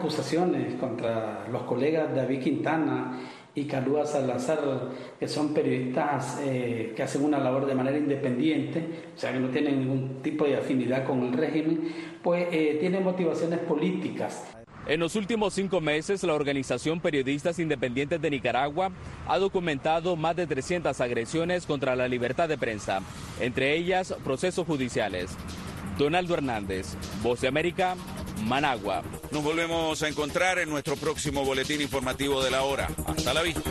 acusaciones contra los colegas David Quintana y Calúa Salazar, que son periodistas que hacen una labor de manera independiente, o sea que no tienen ningún tipo de afinidad con el régimen, pues tienen motivaciones políticas. En los últimos 5 meses, la organización Periodistas Independientes de Nicaragua ha documentado más de 300 agresiones contra la libertad de prensa, entre ellas procesos judiciales. Donaldo Hernández, Voz de América, Managua. Nos volvemos a encontrar en nuestro próximo boletín informativo de la hora. Hasta la vista.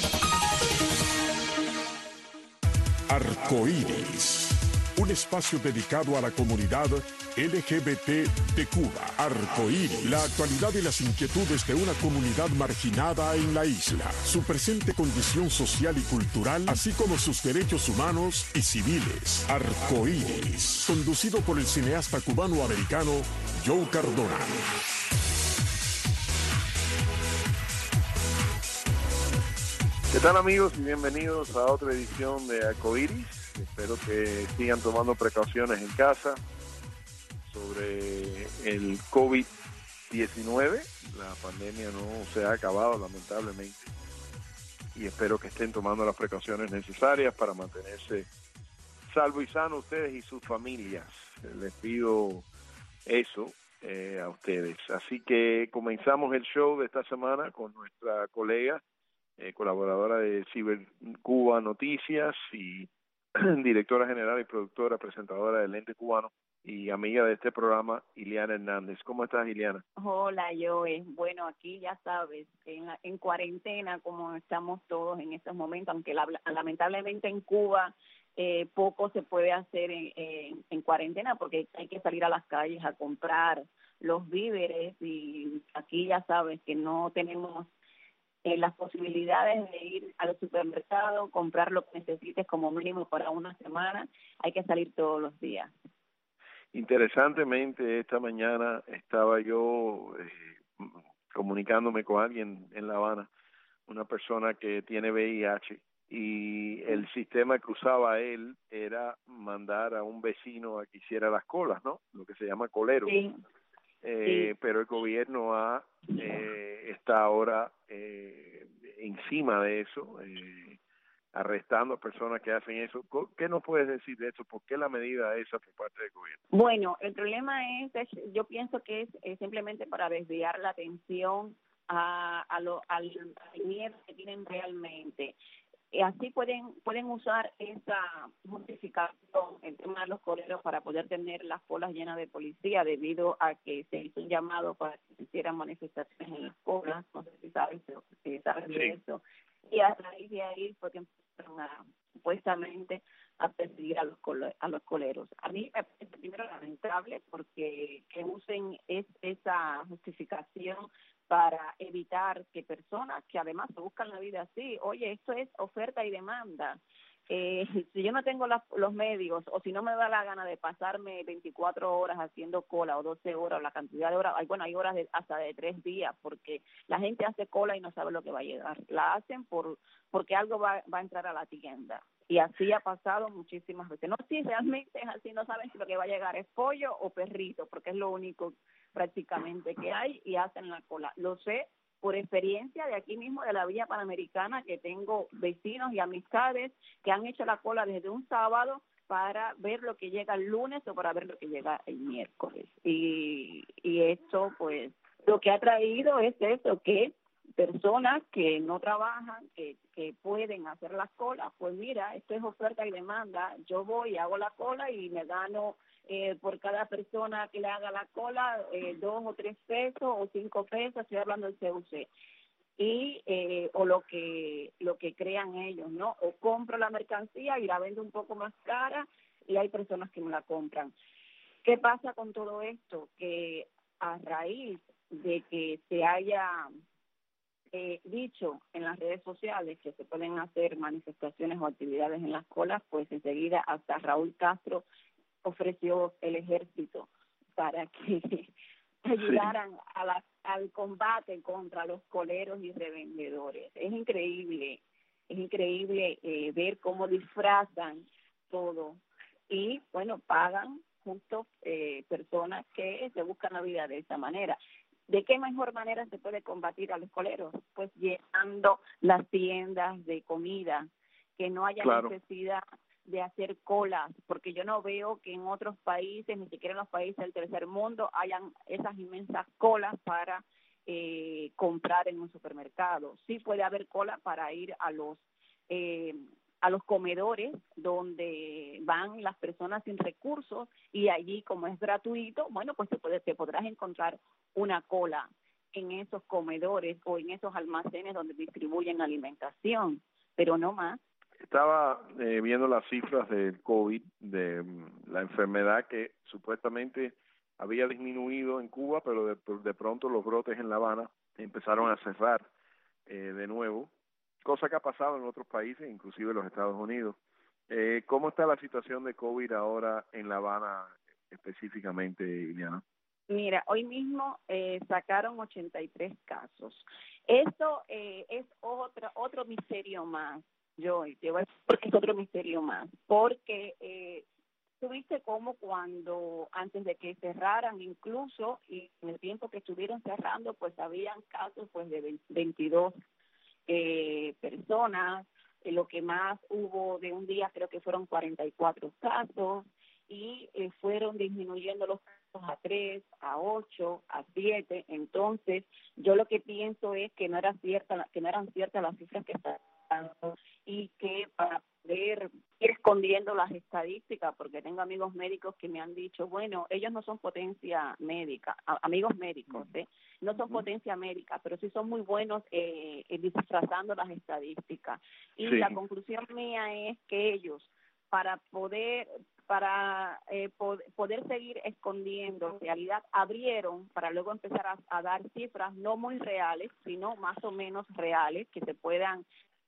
Arcoíris, un espacio dedicado a la comunidad LGBT de Cuba. Arcoíris, la actualidad y las inquietudes de una comunidad marginada en la isla, su presente condición social y cultural, así como sus derechos humanos y civiles. Arcoíris, conducido por el cineasta cubano-americano Joe Cardona. ¿Qué tal, amigos? Y bienvenidos a otra edición de Arcoíris. Espero que sigan tomando precauciones en casa sobre el COVID-19. La pandemia no se ha acabado, lamentablemente, y espero que estén tomando las precauciones necesarias para mantenerse salvo y sano ustedes y sus familias. Les pido eso a ustedes. Así que comenzamos el show de esta semana con nuestra colega, colaboradora de Cibercuba Noticias y directora general y productora, presentadora del Ente Cubano y amiga de este programa, Iliana Hernández. ¿Cómo estás, Iliana? Hola, Joe. Bueno, aquí ya sabes, en cuarentena, como estamos todos en estos momentos, aunque lamentablemente en Cuba poco se puede hacer en cuarentena porque hay que salir a las calles a comprar los víveres, y aquí ya sabes que no tenemos las posibilidades de ir al supermercado, comprar lo que necesites como mínimo para una semana. Hay que salir todos los días. Interesantemente, esta mañana estaba yo comunicándome con alguien en La Habana, una persona que tiene VIH, y el sistema que usaba él era mandar a un vecino a que hiciera las colas, ¿no? Lo que se llama colero. Sí. Sí. Pero el gobierno está ahora encima de eso, arrestando a personas que hacen eso. ¿Qué nos puedes decir de eso? ¿Por qué la medida esa por parte del gobierno? Bueno, el problema yo pienso que es simplemente para desviar la atención al miedo que tienen realmente. Así pueden usar esa justificación, el tema de los coleros, para poder tener las colas llenas de policía, debido a que se hizo un llamado para que se hicieran manifestaciones en las colas. No sé si sabes de eso. Y a raíz de ahí fue que empezaron supuestamente a perseguir a los coleros. A mí me parece primero lamentable porque que usen esa justificación para evitar que personas que además se buscan la vida así, oye, esto es oferta y demanda. Si yo no tengo los medios, o si no me da la gana de pasarme 24 horas haciendo cola, o 12 horas, o la cantidad de horas, hay horas hasta de 3 días, porque la gente hace cola y no sabe lo que va a llegar. La hacen porque algo va a entrar a la tienda. Y así ha pasado muchísimas veces. No, si realmente es así, no saben si lo que va a llegar es pollo o perrito, porque es lo único prácticamente que hay, y hacen la cola. Lo sé por experiencia de aquí mismo, de la Villa Panamericana, que tengo vecinos y amistades que han hecho la cola desde un sábado para ver lo que llega el lunes o para ver lo que llega el miércoles. Y esto, pues, lo que ha traído es eso, que personas que no trabajan, que pueden hacer las colas, pues mira, esto es oferta y demanda. Yo voy, hago la cola y me gano por cada persona que le haga la cola 2 o 3 pesos o 5 pesos, estoy hablando del CUC, y o lo que crean ellos, ¿no? O compro la mercancía y la vendo un poco más cara, y hay personas que no la compran. ¿Qué pasa con todo esto? Que a raíz de que se haya dicho en las redes sociales que se pueden hacer manifestaciones o actividades en las colas, pues enseguida hasta Raúl Castro ofreció el ejército para que ayudaran al combate contra los coleros y revendedores. Es increíble ver cómo disfrazan todo, y bueno, pagan justo personas que se buscan la vida de esa manera. ¿De qué mejor manera se puede combatir a los coleros? Pues llenando las tiendas de comida, que no haya necesidad de hacer colas, porque yo no veo que en otros países, ni siquiera en los países del tercer mundo, hayan esas inmensas colas para comprar en un supermercado. Sí puede haber cola para ir a los comedores donde van las personas sin recursos, y allí, como es gratuito, bueno, pues te podrás encontrar una cola en esos comedores o en esos almacenes donde distribuyen alimentación, pero no más. Estaba viendo las cifras del COVID, de la enfermedad que supuestamente había disminuido en Cuba, pero de pronto los brotes en La Habana empezaron a cerrar de nuevo, cosa que ha pasado en otros países, inclusive los Estados Unidos. ¿Cómo está la situación de COVID ahora en La Habana específicamente, Iliana? Mira, hoy mismo sacaron 83 casos. Esto es otro misterio más, Joy, te voy a decir porque es otro misterio más, porque tuviste como cuando antes de que cerraran, incluso, y en el tiempo que estuvieron cerrando, pues habían casos pues de 22 personas. Lo que más hubo de un día creo que fueron 44 casos, y fueron disminuyendo los casos a 3, a 8, a 7. Entonces, yo lo que pienso es que no eran ciertas las cifras que están dando, y que para poder ir escondiendo las estadísticas, porque tengo amigos médicos que me han dicho, bueno, ellos no son potencia médica, amigos médicos, no son potencia médica, pero sí son muy buenos disfrazando las estadísticas. Y la conclusión mía es que ellos, para poder seguir escondiendo en realidad, abrieron para luego empezar a dar cifras no muy reales, sino más o menos reales, que se puedan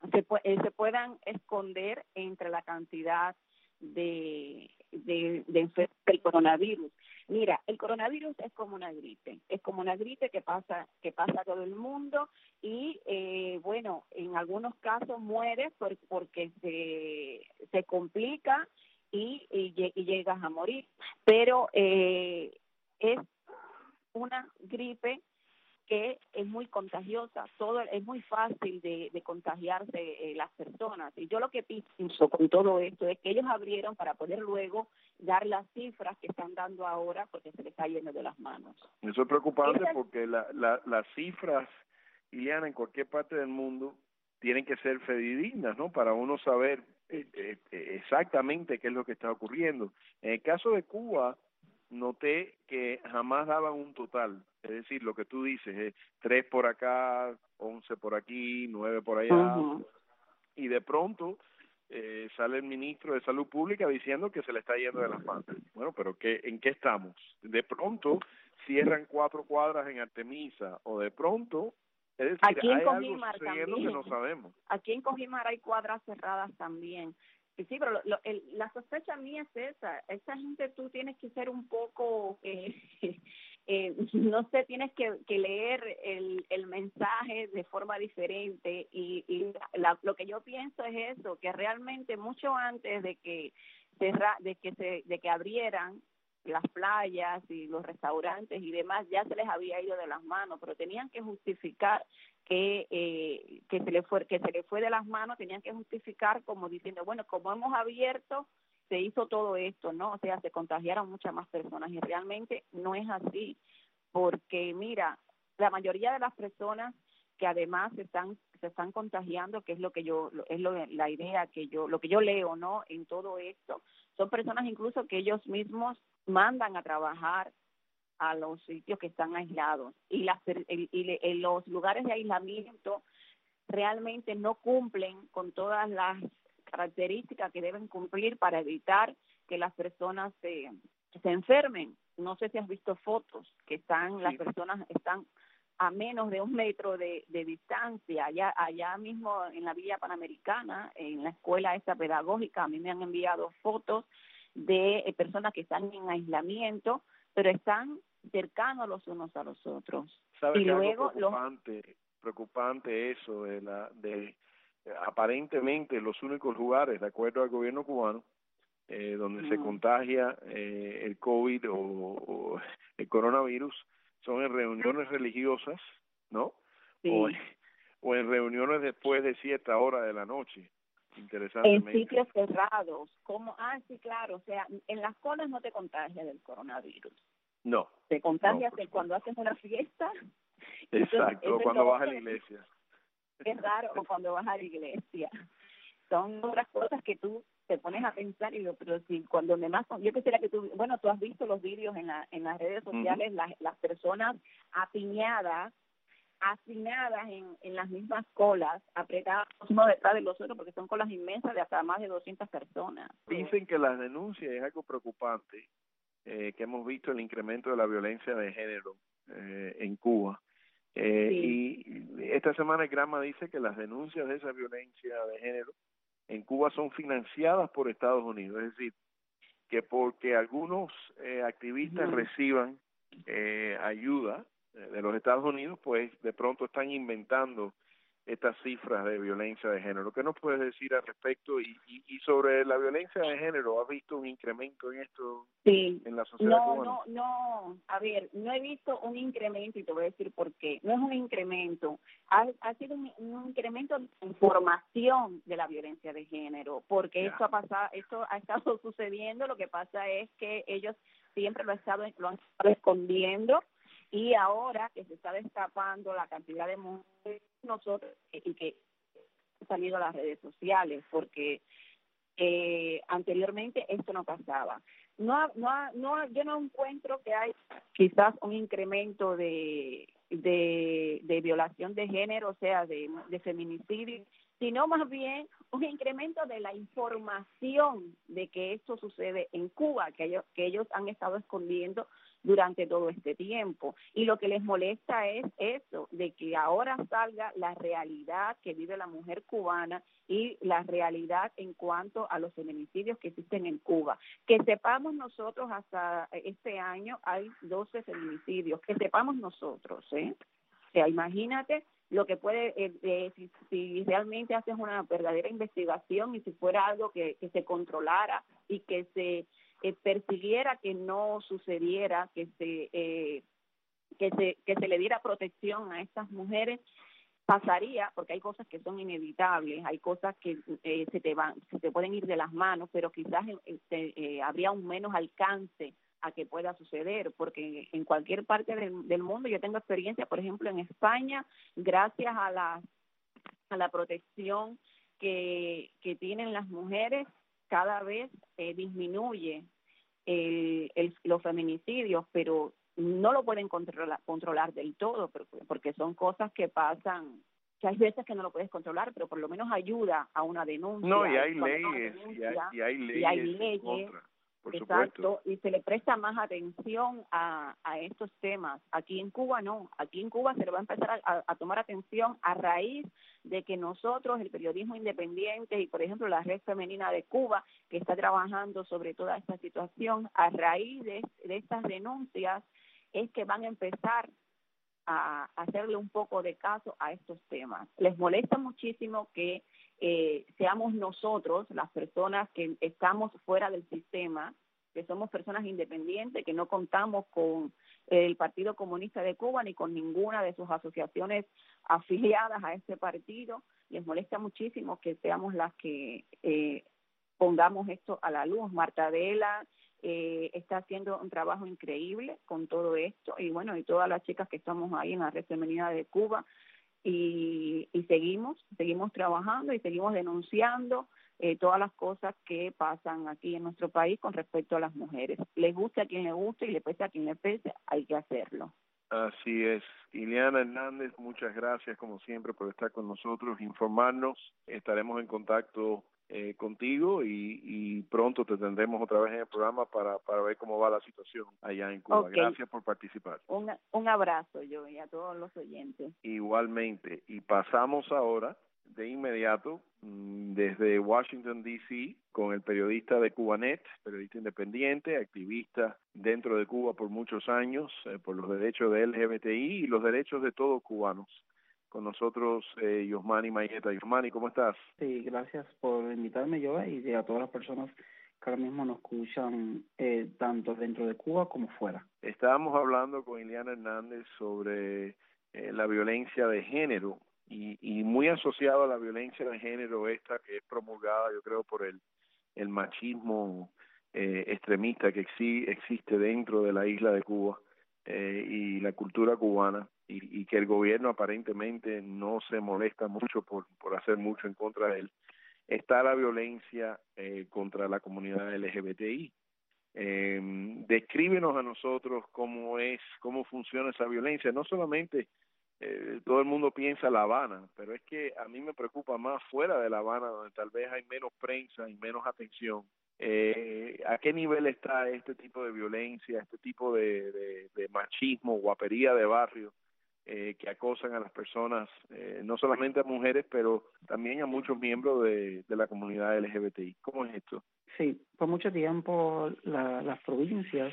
esconder entre la cantidad de enfermos del coronavirus. Mira, el coronavirus es como una gripe que pasa a todo el mundo, y bueno, en algunos casos muere porque se complica y llegas a morir, pero es una gripe que es muy contagiosa, es muy fácil de contagiarse las personas. Y yo lo que pienso con todo esto es que ellos abrieron para poder luego dar las cifras que están dando ahora, porque se les está yendo de las manos. Eso es preocupante porque las cifras, Iliana, en cualquier parte del mundo tienen que ser fidedignas, ¿no? Para uno saber exactamente qué es lo que está ocurriendo. En el caso de Cuba, noté que jamás daban un total, es decir, lo que tú dices, 3 por acá, 11 por aquí, 9 por allá, y de pronto sale el ministro de Salud Pública diciendo que se le está yendo de las manos. Bueno, pero ¿en qué estamos? De pronto cierran 4 cuadras en Artemisa, o de pronto, es decir, aquí en hay Cojimar algo sucediendo también, que no sabemos. Aquí en Cojimar hay cuadras cerradas también. Sí, pero la sospecha mía es esa gente, tú tienes que ser un poco, no sé, tienes que leer el mensaje de forma diferente, y lo que yo pienso es eso, que realmente mucho antes de que abrieran las playas y los restaurantes y demás, ya se les había ido de las manos, pero tenían que justificar que se le fue de las manos, tenían que justificar como diciendo, bueno, como hemos abierto, se hizo todo esto, ¿no? O sea, se contagiaron muchas más personas, y realmente no es así, porque mira, la mayoría de las personas que además se están contagiando, que es lo que la idea lo que yo leo, ¿no? En todo esto, son personas incluso que ellos mismos mandan a trabajar a los sitios que están aislados, y los lugares de aislamiento realmente no cumplen con todas las características que deben cumplir para evitar que las personas se enfermen. No sé si has visto fotos que las personas están a menos de 1 metro de distancia. Allá mismo en la Villa Panamericana, en la escuela esta pedagógica, a mí me han enviado fotos de personas que están en aislamiento, pero están cercanos los unos a los otros. ¿Sabes y que luego algo preocupante eso de aparentemente los únicos lugares, de acuerdo al gobierno cubano, donde se contagia el COVID o el coronavirus, son en reuniones religiosas, ¿no? Sí. O en reuniones después de cierta hora de la noche, En interesantemente. sitios cerrados, como, sí, claro, o sea, en las colas no te contagias del coronavirus. No. Te contagias no, cuando haces una fiesta. Exacto, o cuando vas a la iglesia. Es raro, o cuando vas a la iglesia. Son otras cosas que tú te pones a pensar y digo, pero si cuando demás, yo quisiera que tú has visto los vídeos en las redes sociales, las personas apiñadas en las mismas colas, apretadas uno detrás de los otros, porque son colas inmensas de hasta más de 200 personas. Dicen que las denuncias es algo preocupante, que hemos visto el incremento de la violencia de género en Cuba. Sí. Y esta semana el Granma dice que las denuncias de esa violencia de género en Cuba son financiadas por Estados Unidos, es decir, que porque algunos activistas reciban ayuda de los Estados Unidos, pues de pronto están inventando estas cifras de violencia de género. ¿Qué nos puedes decir al respecto? Y sobre la violencia de género, ¿has visto un incremento en esto en la sociedad cubana? No, a ver, no he visto un incremento y te voy a decir por qué. No es un incremento, ha sido un incremento de información de la violencia de género, porque esto ha estado sucediendo. Lo que pasa es que ellos siempre lo han estado escondiendo, y ahora que se está destapando la cantidad de mujeres nosotros y que han salido a las redes sociales, porque anteriormente esto no pasaba. Yo no encuentro que hay quizás un incremento de violación de género, o sea, de feminicidio, sino más bien un incremento de la información de que esto sucede en Cuba, que ellos han estado escondiendo durante todo este tiempo. Y lo que les molesta es eso, de que ahora salga la realidad que vive la mujer cubana y la realidad en cuanto a los feminicidios que existen en Cuba. Que sepamos nosotros, hasta este año hay 12 feminicidios, que sepamos nosotros, O sea, imagínate lo que puede, si realmente haces una verdadera investigación y si fuera algo que se controlara y que se persiguiera que no sucediera, que se le diera protección a estas mujeres, pasaría, porque hay cosas que son inevitables, hay cosas que se te pueden ir de las manos, pero quizás habría un menos alcance a que pueda suceder, porque en cualquier parte del mundo, yo tengo experiencia, por ejemplo, en España, gracias a la protección que tienen las mujeres, cada vez disminuye los feminicidios, pero no lo pueden controlar del todo, porque son cosas que pasan, que hay veces que no lo puedes controlar, pero por lo menos ayuda a una denuncia. No, y hay leyes, y hay leyes contra. Por exacto, supuesto. Y se le presta más atención a estos temas. Aquí en Cuba no, aquí en Cuba se le va a empezar a tomar atención a raíz de que nosotros, el periodismo independiente y por ejemplo la Red Femenina de Cuba, que está trabajando sobre toda esta situación, a raíz de estas denuncias es que van a empezar a hacerle un poco de caso a estos temas. Les molesta muchísimo que seamos nosotros, las personas que estamos fuera del sistema, que somos personas independientes, que no contamos con el Partido Comunista de Cuba ni con ninguna de sus asociaciones afiliadas a este partido. Les molesta muchísimo que seamos las que pongamos esto a la luz. Marta Adela está haciendo un trabajo increíble con todo esto, y bueno, y todas las chicas que estamos ahí en la Red Femenina de Cuba, y seguimos trabajando y seguimos denunciando todas las cosas que pasan aquí en nuestro país con respecto a las mujeres. Les guste a quien le guste y le pese a quien le pese, hay que hacerlo. Así es. Ileana Hernández, muchas gracias como siempre por estar con nosotros, informarnos. Estaremos en contacto contigo y pronto te tendremos otra vez en el programa para ver cómo va la situación allá en Cuba. Okay. Gracias por participar. Un abrazo, yo, y a todos los oyentes. Igualmente. Y pasamos ahora de inmediato desde Washington, D.C., con el periodista de Cubanet, periodista independiente, activista dentro de Cuba por muchos años, por los derechos de LGBTI y los derechos de todos cubanos. Con nosotros, Yosmani Mayeta. Yosmani, ¿cómo estás? Sí, gracias por invitarme, yo, y a todas las personas que ahora mismo nos escuchan tanto dentro de Cuba como fuera. Estábamos hablando con Ileana Hernández sobre la violencia de género y muy asociado a la violencia de género esta que es promulgada, yo creo, por el machismo extremista que existe dentro de la isla de Cuba y la cultura cubana y que el gobierno aparentemente no se molesta mucho por hacer mucho en contra de él. Está la violencia contra la comunidad LGBTI. Descríbenos a nosotros cómo funciona esa violencia. No solamente todo el mundo piensa La Habana, pero es que a mí me preocupa más fuera de La Habana, donde tal vez hay menos prensa y menos atención. ¿A qué nivel está este tipo de violencia, este tipo de machismo, guapería de barrio que acosan a las personas, no solamente a mujeres, pero también a muchos miembros de la comunidad LGBTI? ¿Cómo es esto? Sí, por mucho tiempo las provincias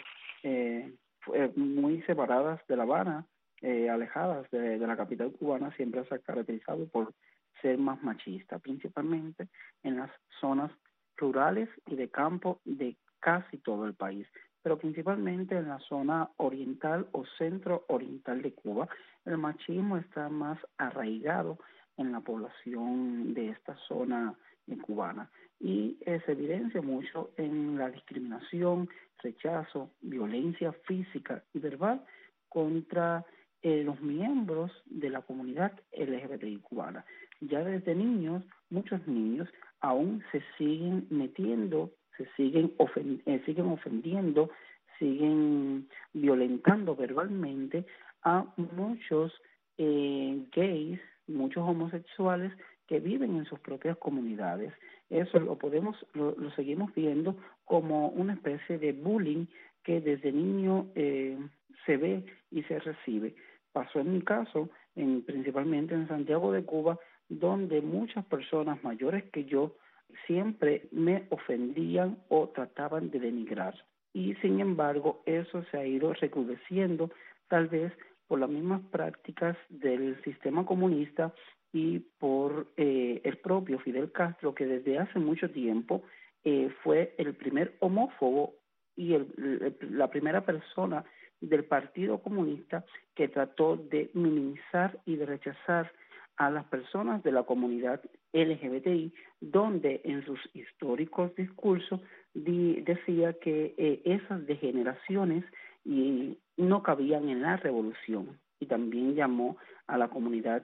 muy separadas de La Habana, alejadas de la capital cubana, siempre se ha caracterizado por ser más machista, principalmente en las zonas rurales y de campo de casi todo el país, pero principalmente en la zona oriental o centro oriental de Cuba, el machismo está más arraigado en la población de esta zona cubana y se evidencia mucho en la discriminación, rechazo, violencia física y verbal contra los miembros de la comunidad LGBTI cubana. Ya desde niños, muchos niños aún se siguen metiendo, siguen ofendiendo, siguen violentando verbalmente a muchos gays, muchos homosexuales que viven en sus propias comunidades. Eso lo seguimos viendo como una especie de bullying que desde niño se ve y se recibe. Pasó en mi caso, principalmente en Santiago de Cuba, donde muchas personas mayores que yo siempre me ofendían o trataban de denigrar. Y sin embargo, eso se ha ido recrudeciendo, tal vez por las mismas prácticas del sistema comunista y por el propio Fidel Castro, que desde hace mucho tiempo fue el primer homófobo y la primera persona del Partido Comunista que trató de minimizar y de rechazar a las personas de la comunidad LGBTI, donde en sus históricos discursos decía que esas degeneraciones no cabían en la revolución, y también llamó a la comunidad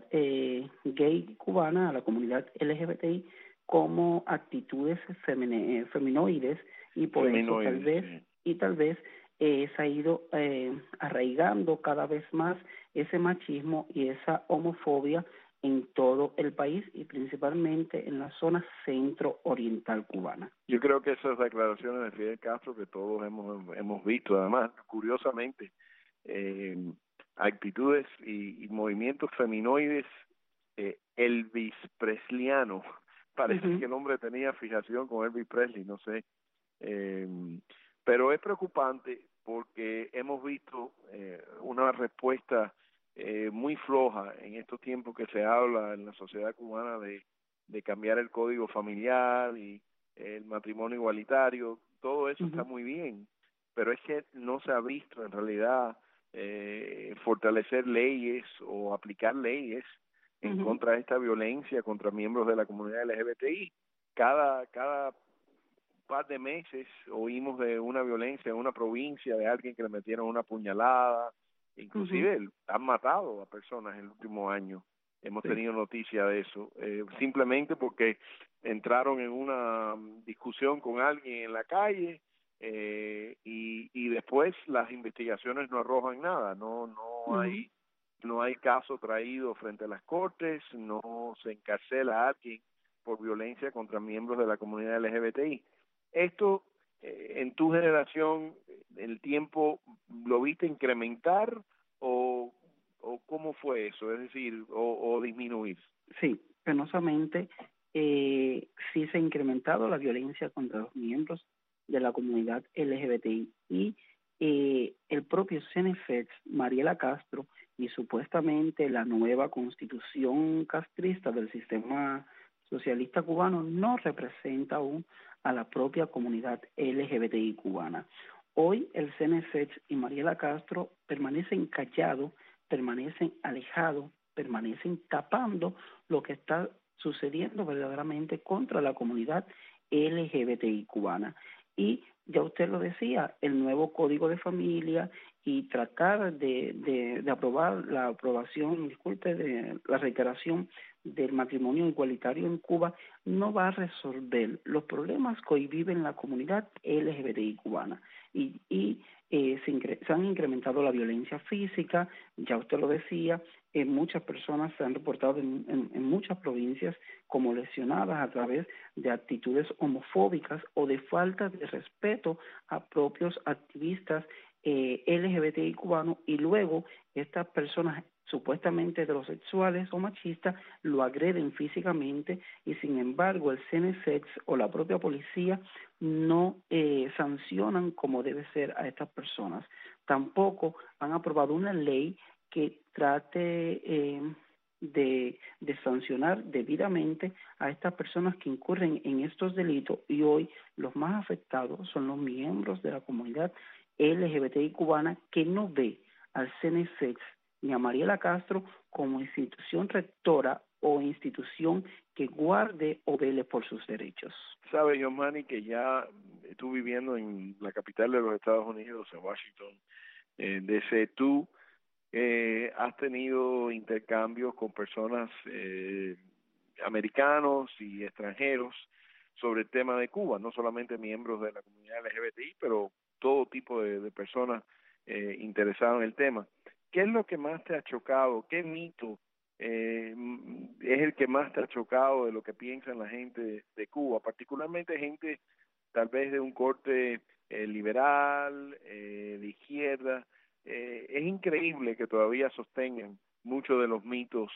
gay cubana, a la comunidad LGBTI, como actitudes feminoides, y por eso tal vez se ha ido arraigando cada vez más ese machismo y esa homofobia en todo el país y principalmente en la zona centro-oriental cubana. Yo creo que esas declaraciones de Fidel Castro que todos hemos visto, además, curiosamente, actitudes y movimientos feminoides Elvis Presliano, parece que el hombre tenía fijación con Elvis Presley, no sé, pero es preocupante porque hemos visto una respuesta muy floja en estos tiempos que se habla en la sociedad cubana de cambiar el código familiar y el matrimonio igualitario. Todo eso está muy bien, pero es que no se ha visto en realidad fortalecer leyes o aplicar leyes en contra de esta violencia contra miembros de la comunidad LGBTI. Cada par de meses oímos de una violencia en una provincia, de alguien que le metieron una puñalada, inclusive han matado a personas en el último año. Hemos tenido noticia de eso, simplemente porque entraron en una discusión con alguien en la calle y después las investigaciones no arrojan nada, no hay caso traído frente a las cortes, no se encarcela a alguien por violencia contra miembros de la comunidad LGBTI. Esto, en tu generación, el tiempo, ¿lo viste incrementar o cómo fue eso? Es decir, o disminuir. Sí, penosamente sí se ha incrementado la violencia contra los miembros de la comunidad LGBTI y el propio CNFEX, Mariela Castro, y supuestamente la nueva constitución castrista del sistema Socialista Cubano no representa aún a la propia comunidad LGBTI cubana. Hoy el CNSX y Mariela Castro permanecen callados, permanecen alejados, permanecen tapando lo que está sucediendo verdaderamente contra la comunidad LGBTI cubana. Y ya usted lo decía, el nuevo Código de Familia y tratar de aprobar la aprobación, de la reiteración del matrimonio igualitario en Cuba no va a resolver los problemas que hoy vive en la comunidad LGBTI cubana. Se han incrementado la violencia física, ya usted lo decía, muchas personas se han reportado en muchas provincias como lesionadas a través de actitudes homofóbicas o de falta de respeto a propios activistas LGBTI cubanos, y luego estas personas supuestamente heterosexuales o machistas lo agreden físicamente, y sin embargo el CNSX o la propia policía no sancionan como debe ser a estas personas. Tampoco han aprobado una ley que trate de sancionar debidamente a estas personas que incurren en estos delitos, y hoy los más afectados son los miembros de la comunidad LGBTI cubana, que no ve al CNSX ni a Mariela Castro como institución rectora o institución que guarde o vele por sus derechos. Sabe, Yomani, que ya tú viviendo en la capital de los Estados Unidos, en Washington, DC, tú has tenido intercambios con personas americanos y extranjeros sobre el tema de Cuba, no solamente miembros de la comunidad LGBTI, pero todo tipo de personas interesadas en el tema. ¿Qué es lo que más te ha chocado? ¿Qué mito es el que más te ha chocado de lo que piensan la gente de Cuba, particularmente gente tal vez de un corte liberal, de izquierda? Es increíble que todavía sostengan muchos de los mitos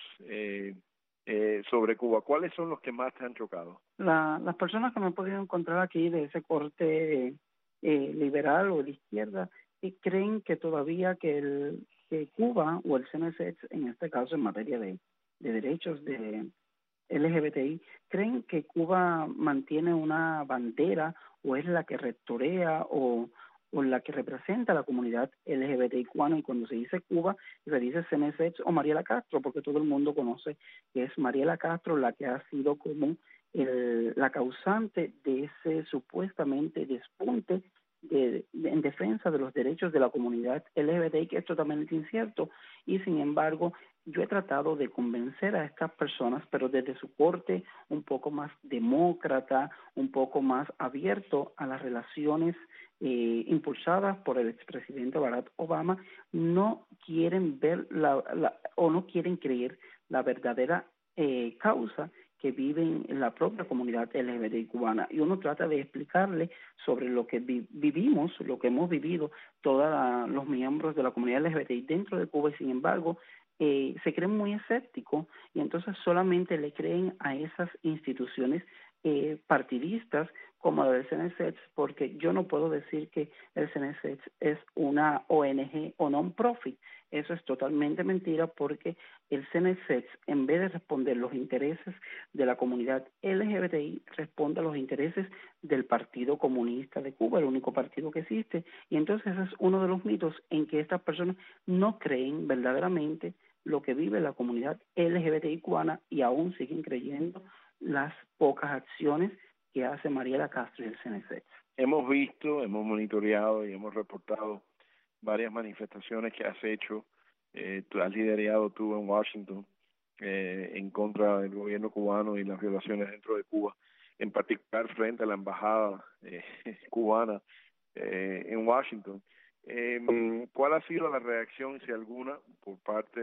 sobre Cuba. ¿Cuáles son los que más te han chocado? Las personas que me he podido encontrar aquí de ese corte liberal o de izquierda creen que todavía que Cuba o el CNSX, en este caso en materia de derechos de LGBTI, creen que Cuba mantiene una bandera o es la que rectorea o la que representa a la comunidad LGBTI cubana, y cuando se dice Cuba se dice CNSX o Mariela Castro, porque todo el mundo conoce que es Mariela Castro la que ha sido como la causante de ese supuestamente despunte en defensa de los derechos de la comunidad LGBTI, que es totalmente incierto. Y sin embargo, yo he tratado de convencer a estas personas, pero desde su corte un poco más demócrata, un poco más abierto a las relaciones impulsadas por el expresidente Barack Obama, no quieren ver o no quieren creer la verdadera causa que viven en la propia comunidad LGBTI cubana, y uno trata de explicarle sobre lo que vivimos, lo que hemos vivido todos los miembros de la comunidad LGBTI dentro de Cuba, y sin embargo se creen muy escépticos, y entonces solamente le creen a esas instituciones partidistas como la del CNSX, porque yo no puedo decir que el CNSX es una ONG o non-profit. Eso es totalmente mentira, porque el CNSX, en vez de responder los intereses de la comunidad LGBTI, responde a los intereses del Partido Comunista de Cuba, el único partido que existe. Y entonces ese es uno de los mitos en que estas personas no creen verdaderamente lo que vive la comunidad LGBTI cubana, y aún siguen creyendo las pocas acciones que hace Mariela Castro y el CNSX. Hemos visto, hemos monitoreado y hemos reportado varias manifestaciones que has hecho, tú has liderado tú en Washington en contra del gobierno cubano y las violaciones dentro de Cuba, en particular frente a la embajada cubana en Washington. ¿Cuál ha sido la reacción, si alguna, por parte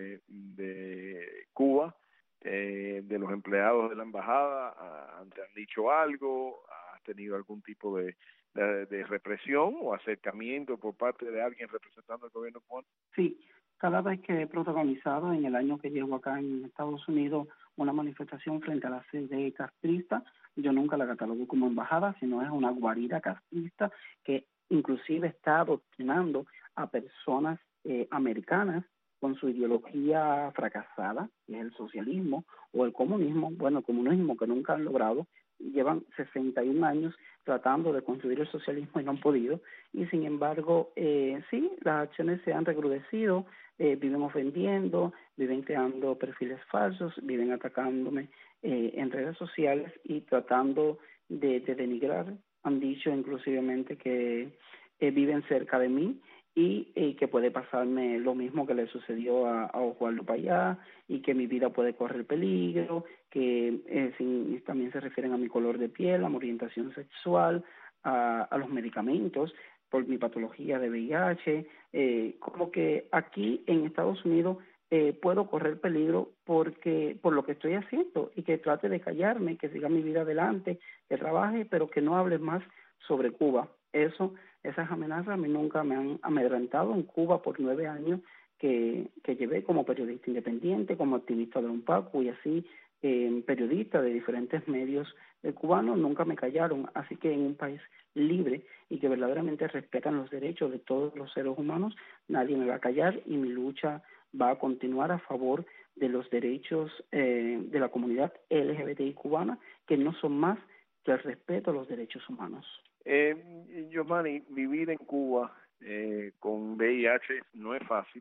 de Cuba, de los empleados de la embajada? ¿Te han dicho algo? ¿Has tenido algún tipo de represión o acercamiento por parte de alguien representando al gobierno cubano? Sí, cada vez que he protagonizado en el año que llevo acá en Estados Unidos una manifestación frente a la sede castrista, yo nunca la catalogo como embajada, sino es una guarida castrista que inclusive está adoctrinando a personas americanas con su ideología fracasada, que es el socialismo o el comunismo, bueno, el comunismo que nunca han logrado, llevan 61 años tratando de construir el socialismo y no han podido, y sin embargo, sí, las acciones se han recrudecido, viven ofendiendo, viven creando perfiles falsos, viven atacándome en redes sociales y tratando de denigrar. Han dicho inclusivemente que viven cerca de mí y que puede pasarme lo mismo que le sucedió a Osvaldo Payá y que mi vida puede correr peligro, que también se refieren a mi color de piel, a mi orientación sexual, a los medicamentos por mi patología de VIH, como que aquí en Estados Unidos puedo correr peligro porque por lo que estoy haciendo y que trate de callarme, que siga mi vida adelante, que trabaje, pero que no hable más sobre Cuba. Esas amenazas a mí nunca me han amedrentado. En Cuba por 9 años que llevé como periodista independiente, como activista de UNPACU y así periodista de diferentes medios cubanos, nunca me callaron. Así que en un país libre y que verdaderamente respetan los derechos de todos los seres humanos, nadie me va a callar y mi lucha va a continuar a favor de los derechos de la comunidad LGBTI cubana, que no son más que el respeto a los derechos humanos. Yosmani, vivir en Cuba con VIH no es fácil.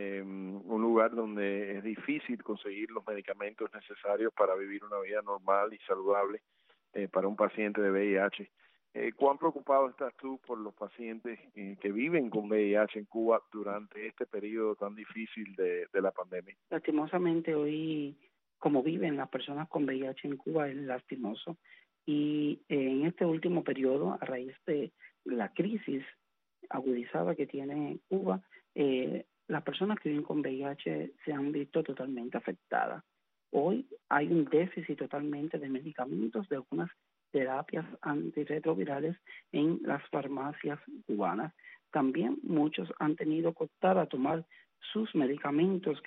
Un lugar donde es difícil conseguir los medicamentos necesarios para vivir una vida normal y saludable para un paciente de VIH. ¿Cuán preocupado estás tú por los pacientes que viven con VIH en Cuba durante este periodo tan difícil de la pandemia? Lastimosamente hoy, como viven las personas con VIH en Cuba, es lastimoso. Y en este último periodo, a raíz de la crisis agudizada que tiene Cuba, las personas que viven con VIH se han visto totalmente afectadas. Hoy hay un déficit totalmente de medicamentos, de algunas terapias antirretrovirales en las farmacias cubanas. También muchos han tenido que optar a tomar sus medicamentos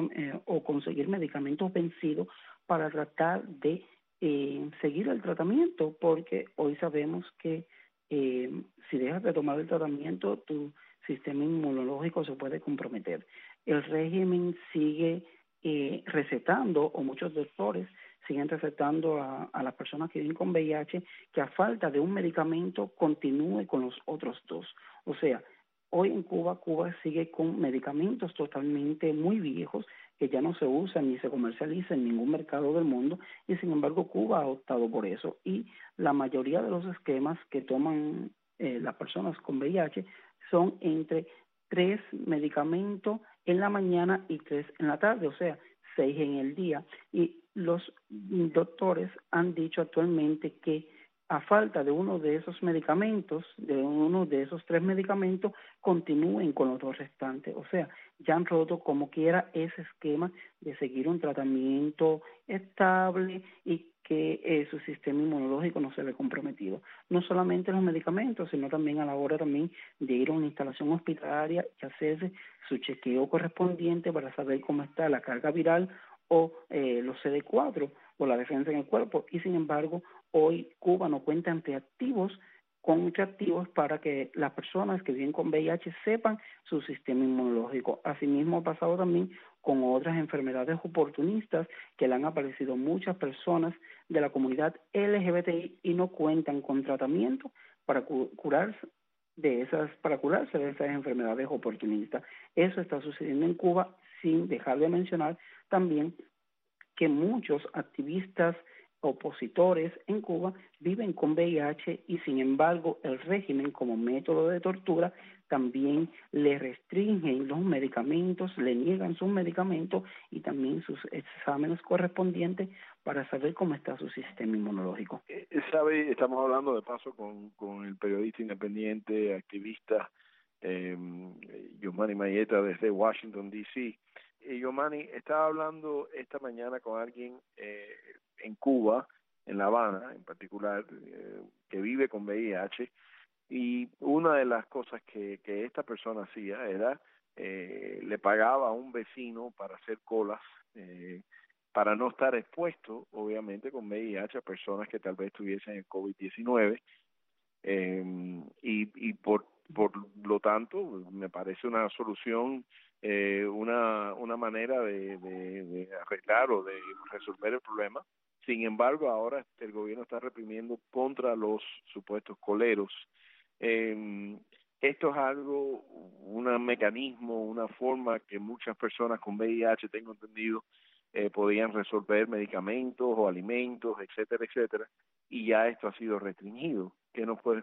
o conseguir medicamentos vencidos para tratar de seguir el tratamiento, porque hoy sabemos que si dejas de tomar el tratamiento, tu sistema inmunológico se puede comprometer. El régimen sigue recetando, o muchos doctores siguen recetando a las personas que viven con VIH que a falta de un medicamento continúe con los otros dos. O sea, hoy en Cuba sigue con medicamentos totalmente muy viejos que ya no se usan ni se comercializan en ningún mercado del mundo, y sin embargo Cuba ha optado por eso, y la mayoría de los esquemas que toman las personas con VIH son entre 3 medicamentos en la mañana y 3 en la tarde, o sea, 6 en el día, y los doctores han dicho actualmente que a falta de uno de esos medicamentos, de uno de esos 3 medicamentos, continúen con los 2 restantes. O sea, ya han roto como quiera ese esquema de seguir un tratamiento estable y que su sistema inmunológico no se ve comprometido. No solamente los medicamentos, sino también a la hora también de ir a una instalación hospitalaria y hacerse su chequeo correspondiente para saber cómo está la carga viral o los CD4 o la defensa en el cuerpo. Y sin embargo, hoy Cuba no cuenta con reactivos para que las personas que viven con VIH sepan su sistema inmunológico. Asimismo ha pasado también con otras enfermedades oportunistas que le han aparecido muchas personas de la comunidad LGBTI y no cuentan con tratamiento para curarse de esas enfermedades oportunistas. Eso está sucediendo en Cuba, sin dejar de mencionar también que muchos activistas opositores en Cuba viven con VIH y sin embargo el régimen como método de tortura también le restringen los medicamentos, le niegan sus medicamentos y también sus exámenes correspondientes para saber cómo está su sistema inmunológico. Estamos hablando de paso con el periodista independiente, activista Yosmani Mayeta desde Washington, D.C. Yosmani, estaba hablando esta mañana con alguien en Cuba, en La Habana en particular, que vive con VIH, y una de las cosas que esta persona hacía era le pagaba a un vecino para hacer colas para no estar expuesto, obviamente, con VIH a personas que tal vez tuviesen el COVID-19, y por lo tanto me parece una solución una manera de arreglar o de resolver el problema. Sin embargo, ahora el gobierno está reprimiendo contra los supuestos coleros. Esto es algo, un mecanismo, una forma que muchas personas con VIH, tengo entendido, podían resolver medicamentos o alimentos, etcétera, etcétera, y ya esto ha sido restringido. ¿Qué nos puedes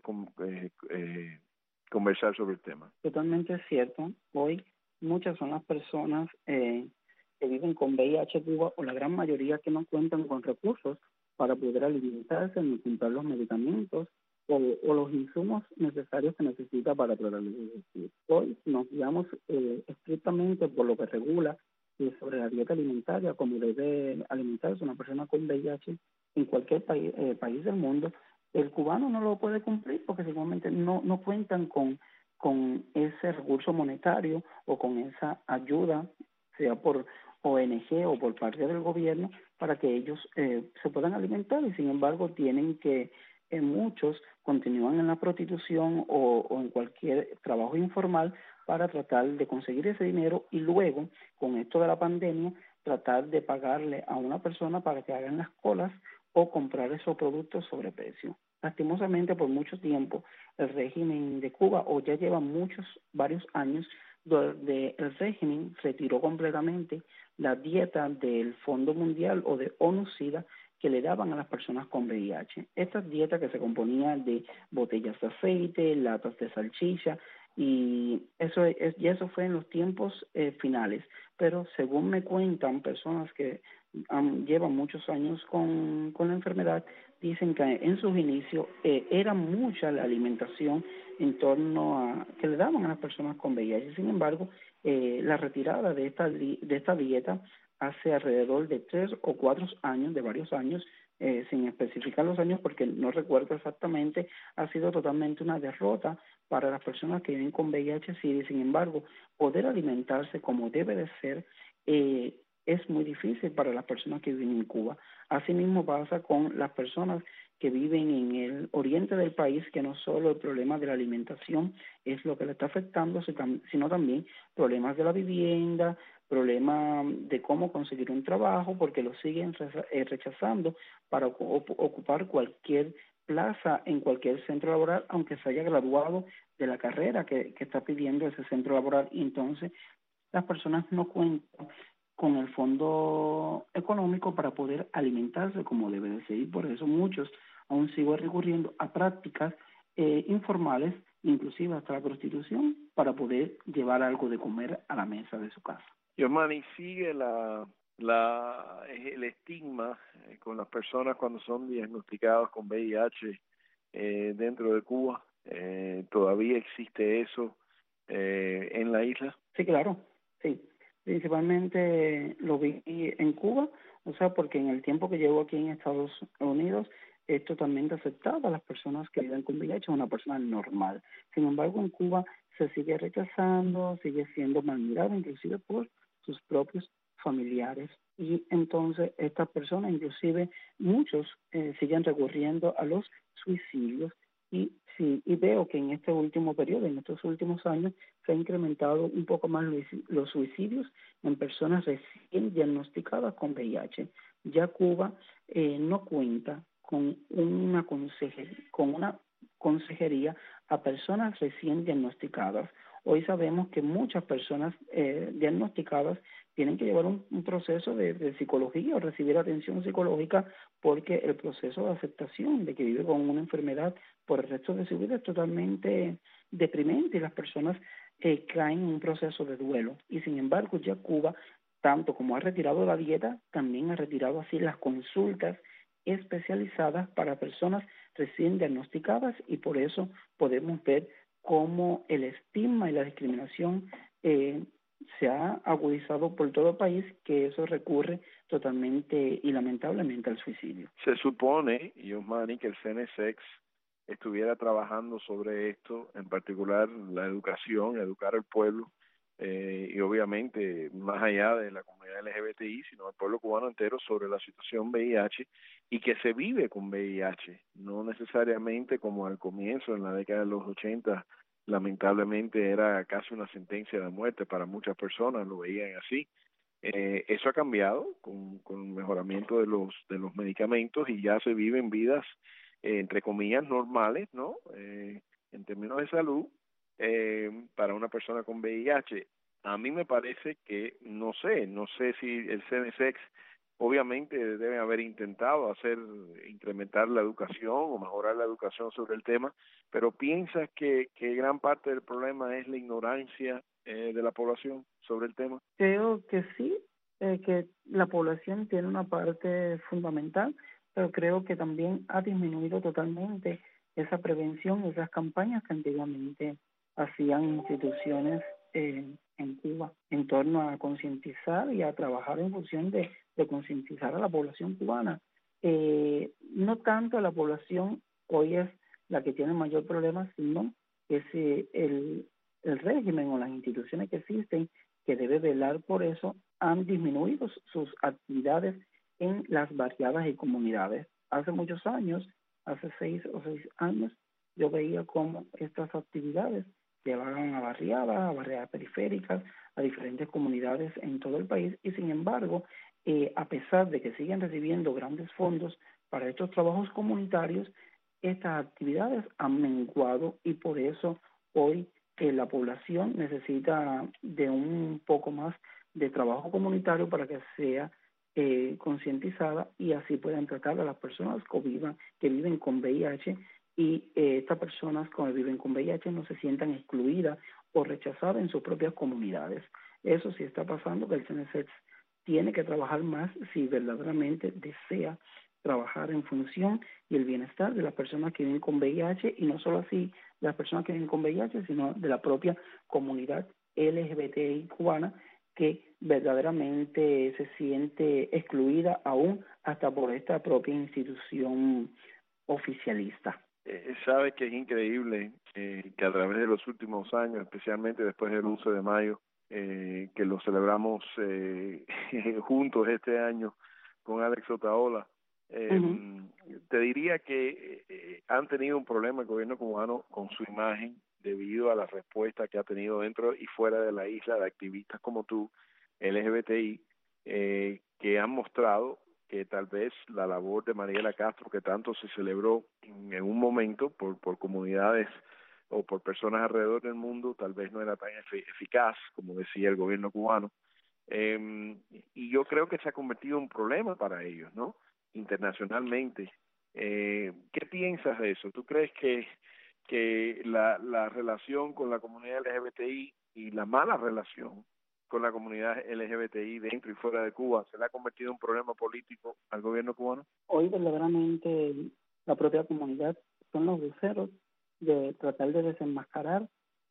conversar sobre el tema? Totalmente cierto. Hoy muchas son las personas que viven con VIH Cuba, o la gran mayoría que no cuentan con recursos para poder alimentarse ni comprar los medicamentos o los insumos necesarios que necesita para tratar de vivir. Hoy nos guiamos estrictamente por lo que regula sobre la dieta alimentaria, como debe alimentarse una persona con VIH en cualquier país del mundo. El cubano no lo puede cumplir porque simplemente no cuentan con ese recurso monetario o con esa ayuda, sea por ONG o por parte del gobierno, para que ellos se puedan alimentar, y sin embargo tienen que muchos continúan en la prostitución o en cualquier trabajo informal para tratar de conseguir ese dinero, y luego, con esto de la pandemia, tratar de pagarle a una persona para que hagan las colas o comprar esos productos sobre precio. Lastimosamente, por mucho tiempo, el régimen de Cuba, o ya lleva varios años, donde el régimen retiró completamente la dieta del Fondo Mundial o de ONU-SIDA que le daban a las personas con VIH. Esta dieta que se componía de botellas de aceite, latas de salchicha, y eso fue en los tiempos finales. Pero según me cuentan personas que llevan muchos años con la enfermedad, dicen que en sus inicios era mucha la alimentación en torno a que le daban a las personas con VIH. Sin embargo, la retirada de esta dieta hace alrededor de 3 o 4 años, de varios años, sin especificar los años porque no recuerdo exactamente, ha sido totalmente una derrota para las personas que viven con VIH-Sida. Sin embargo, poder alimentarse como debe de ser es muy difícil para las personas que viven en Cuba. Asimismo pasa con las personas que viven en el oriente del país, que no solo el problema de la alimentación es lo que le está afectando, sino también problemas de la vivienda, problemas de cómo conseguir un trabajo, porque lo siguen rechazando para ocupar cualquier plaza en cualquier centro laboral, aunque se haya graduado de la carrera que está pidiendo ese centro laboral. Y entonces las personas no cuentan con el fondo económico para poder alimentarse como debe de ser, y por eso muchos aún siguen recurriendo a prácticas informales, inclusive hasta la prostitución, para poder llevar algo de comer a la mesa de su casa. Yosmani, sigue el estigma con las personas cuando son diagnosticadas con VIH dentro de Cuba. ¿Todavía existe eso en la isla? Sí, claro, sí. Principalmente lo vi en Cuba, o sea, porque en el tiempo que llevo aquí en Estados Unidos es totalmente aceptado a las personas que viven con VIH, una persona normal. Sin embargo, en Cuba se sigue rechazando, sigue siendo mal mirado, inclusive por sus propios familiares. Y entonces estas personas, inclusive muchos, siguen recurriendo a los suicidios. Y veo que en este último periodo, en estos últimos años, se ha incrementado un poco más los suicidios en personas recién diagnosticadas con VIH. Ya Cuba no cuenta con una consejería a personas recién diagnosticadas. Hoy sabemos que muchas personas diagnosticadas tienen que llevar un proceso de psicología o recibir atención psicológica, porque el proceso de aceptación de que vive con una enfermedad por el resto de su vida es totalmente deprimente, y las personas caen en un proceso de duelo. Y sin embargo, ya Cuba, tanto como ha retirado la dieta, también ha retirado así las consultas especializadas para personas recién diagnosticadas, y por eso podemos ver cómo el estigma y la discriminación se ha agudizado por todo el país, que eso recurre totalmente y lamentablemente al suicidio. Se supone, Yosmani, que el CNSEX estuviera trabajando sobre esto, en particular la educación, educar al pueblo, y obviamente más allá de la comunidad LGBTI, sino al pueblo cubano entero, sobre la situación VIH y que se vive con VIH, no necesariamente como al comienzo, en la década de los 80, lamentablemente era casi una sentencia de muerte para muchas personas, lo veían así. Eso ha cambiado con el mejoramiento de los medicamentos y ya se viven vidas, entre comillas, normales, ¿no? En términos de salud, para una persona con VIH. A mí me parece que, no sé si el CNSX obviamente debe haber intentado incrementar la educación o mejorar la educación sobre el tema, pero ¿piensas que gran parte del problema es la ignorancia de la población sobre el tema? Creo que sí, que la población tiene una parte fundamental, pero creo que también ha disminuido totalmente esa prevención, esas campañas que antiguamente hacían instituciones en Cuba en torno a concientizar y a trabajar en función de concientizar a la población cubana. No tanto a la población hoy es la que tiene mayor problema, sino que si el régimen o las instituciones que existen que debe velar por eso han disminuido sus actividades en las barriadas y comunidades. Hace muchos años, hace 6 años, yo veía cómo estas actividades llevaban a barriadas periféricas, a diferentes comunidades en todo el país y sin embargo, a pesar de que siguen recibiendo grandes fondos para estos trabajos comunitarios, estas actividades han menguado y por eso hoy la población necesita de un poco más de trabajo comunitario para que sea concientizada y así puedan tratar a las personas que viven con VIH y estas personas que viven con VIH no se sientan excluidas o rechazadas en sus propias comunidades. Eso sí está pasando, que el CNSX tiene que trabajar más si verdaderamente desea trabajar en función y el bienestar de las personas que viven con VIH y no solo así de las personas que viven con VIH, sino de la propia comunidad LGBTI cubana que verdaderamente se siente excluida aún hasta por esta propia institución oficialista. Sabe que es increíble que a través de los últimos años, especialmente después del 11 de mayo, que lo celebramos juntos este año con Alex Otaola, te diría que han tenido un problema el gobierno cubano con su imagen debido a la respuesta que ha tenido dentro y fuera de la isla de activistas como tú, LGBTI, que han mostrado que tal vez la labor de Mariela Castro, que tanto se celebró en un momento por comunidades o por personas alrededor del mundo, tal vez no era tan eficaz como decía el gobierno cubano. Y yo creo que se ha convertido en un problema para ellos, ¿no? Internacionalmente. ¿Qué piensas de eso? ¿Tú crees que la relación con la comunidad LGBTI y la mala relación con la comunidad LGBTI dentro y fuera de Cuba se le ha convertido en un problema político al gobierno cubano? Hoy verdaderamente la propia comunidad son los voceros de tratar de desenmascarar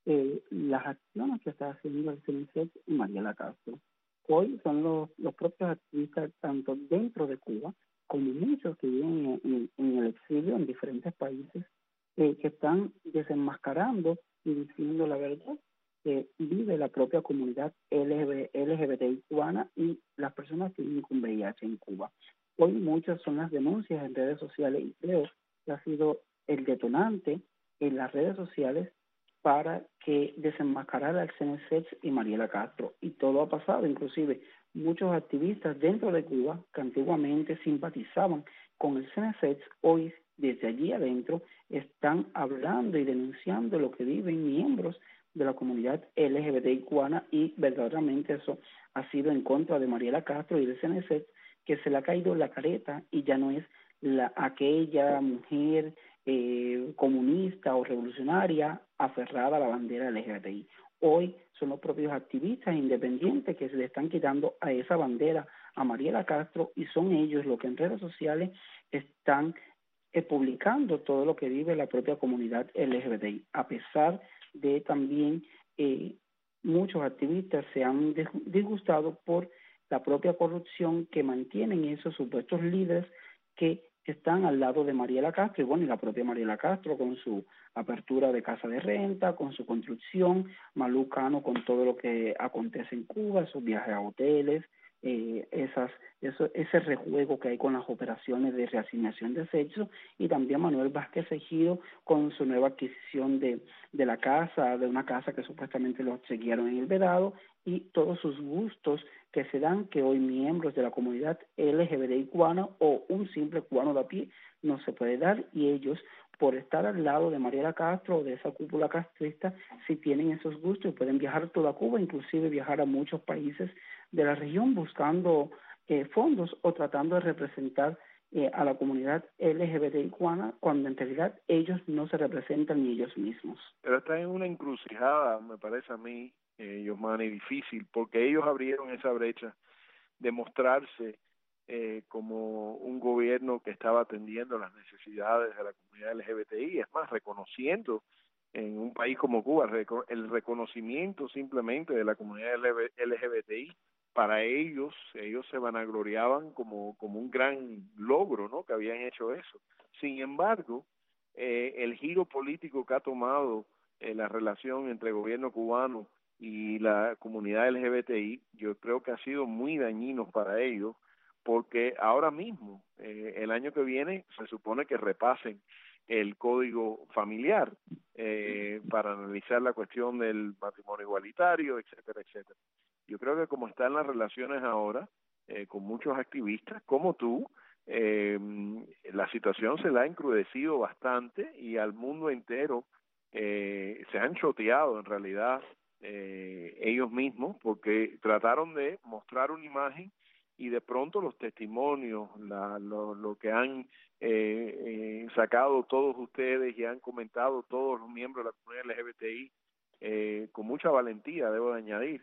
las acciones que está haciendo el CNSX y Mariela Castro. Hoy son los propios activistas tanto dentro de Cuba como muchos que viven en el exilio en diferentes países que están desenmascarando y diciendo la verdad que vive la propia comunidad LGBTI cubana y las personas que viven con VIH en Cuba. Hoy muchas son las denuncias en redes sociales y creo que ha sido el detonante en las redes sociales para que desenmascarara al CNSX y Mariela Castro. Y todo ha pasado, inclusive muchos activistas dentro de Cuba que antiguamente simpatizaban con el CNSX, hoy desde allí adentro están hablando y denunciando lo que viven miembros de la comunidad LGBTI cubana y verdaderamente eso ha sido en contra de Mariela Castro y del CNSX, que se le ha caído la careta y ya no es aquella mujer comunista o revolucionaria aferrada a la bandera LGBTI. Hoy son los propios activistas independientes que se le están quitando a esa bandera a Mariela Castro y son ellos los que en redes sociales están publicando todo lo que vive la propia comunidad LGBTI, a pesar de también muchos activistas se han disgustado por la propia corrupción que mantienen esos supuestos líderes que están al lado de Mariela Castro, y bueno, y la propia Mariela Castro con su apertura de casa de renta, con su construcción, Malú Cano con todo lo que acontece en Cuba, sus viajes a hoteles, ese rejuego que hay con las operaciones de reasignación de sexo, y también Manuel Vázquez Ejido con su nueva adquisición de una casa que supuestamente lo obsequiaron en el Vedado, y todos sus gustos que se dan, que hoy miembros de la comunidad LGBTI cubana o un simple cubano de a pie no se puede dar, y ellos, por estar al lado de Mariela Castro o de esa cúpula castrista, sí tienen esos gustos y pueden viajar toda Cuba, inclusive viajar a muchos países de la región buscando fondos o tratando de representar a la comunidad LGBTI cubana, cuando en realidad ellos no se representan ni ellos mismos. Pero está en una encrucijada, me parece a mí, Yosmani, difícil, porque ellos abrieron esa brecha de mostrarse como un gobierno que estaba atendiendo las necesidades de la comunidad LGBTI, es más, reconociendo en un país como Cuba el reconocimiento simplemente de la comunidad LGBTI. Para ellos se vanagloriaban como un gran logro, ¿no?, que habían hecho eso. Sin embargo, el giro político que ha tomado la relación entre el gobierno cubano y la comunidad LGBTI, yo creo que ha sido muy dañino para ellos, porque ahora mismo, el año que viene, se supone que repasen el código familiar para analizar la cuestión del matrimonio igualitario, etcétera, etcétera. Yo creo que como están las relaciones ahora, con muchos activistas como tú, la situación se la ha encrudecido bastante, y al mundo entero se han choteado en realidad ellos mismos, porque trataron de mostrar una imagen, y de pronto los testimonios, lo que han sacado todos ustedes y han comentado todos los miembros de la comunidad LGBTI, con mucha valentía, debo de añadir,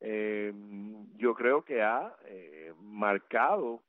yo creo que ha marcado